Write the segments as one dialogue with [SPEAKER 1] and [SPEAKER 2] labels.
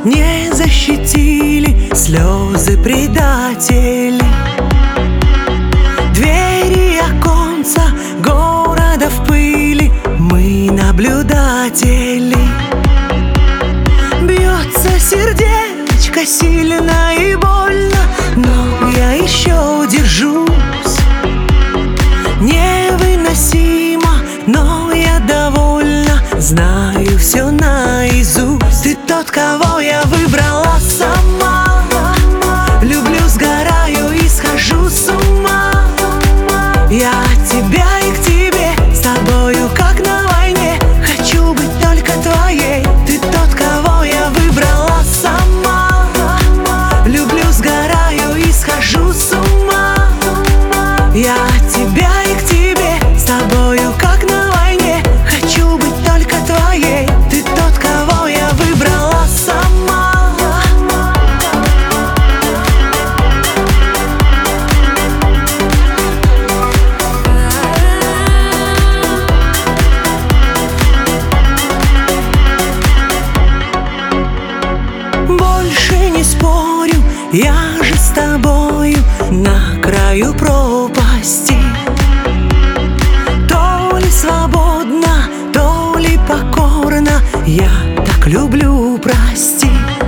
[SPEAKER 1] не защитили слезы предателей. Двери и оконца города в пыли, мы наблюдатели. Бьется сердечко сильно и больно, но я еще держусь. Невыносимо, но я довольна, знаю все наизусть. Ты тот, кого я выбрала сама. Люблю, сгораю и схожу с ума. Я от тебя и к тебе, с тобою как на войне. Хочу быть только твоей. Ты тот, кого я выбрала сама. Люблю, сгораю и схожу с ума. Я от тебя и к тебе, с тобою как на войне. Хочу быть только твоей. Ты тот, кого я выбрала сама. Больше не спорю, я же с тобою на краю пропасти. То ли свободно, то ли покорно, я так люблю, прости.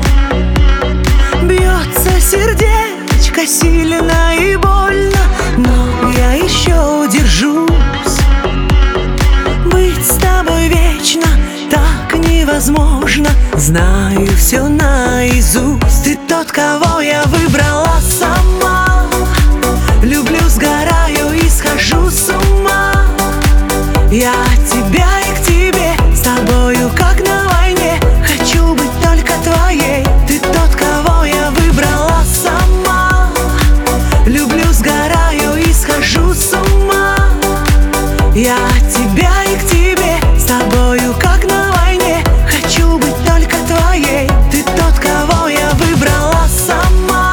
[SPEAKER 1] Бьется сердечко сильно и больно, но я еще держусь. Быть с тобой вечно так невозможно, знаю все наизусть. Ты тот, кого я выбрала сама. Люблю, сгораю и схожу с ума. Я от тебя и к тебе, с тобою как на войне. Хочу быть только твоей. Ты тот, кого я выбрала сама. Люблю, сгораю и схожу с ума. Я от тебя и к тебе, с тобою как на войне. Хочу быть только твоей. Ты тот, кого я выбрала сама.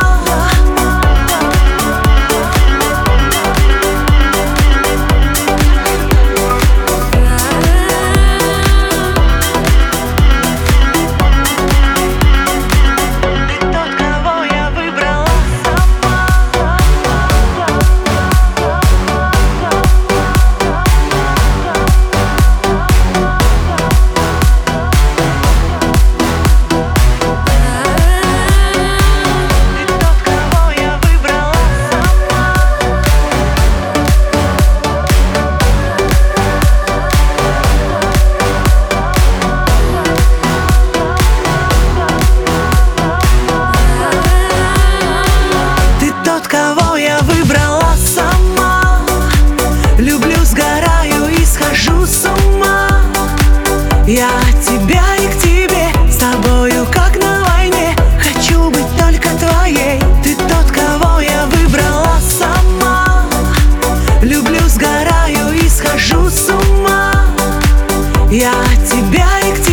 [SPEAKER 1] Кого я выбрала сама. Люблю, сгораю и схожу с ума. Я от тебя и к тебе, с тобою как на войне. Хочу быть только твоей. Ты тот, кого я выбрала сама. Люблю, сгораю и схожу с ума. Я от тебя и к тебе.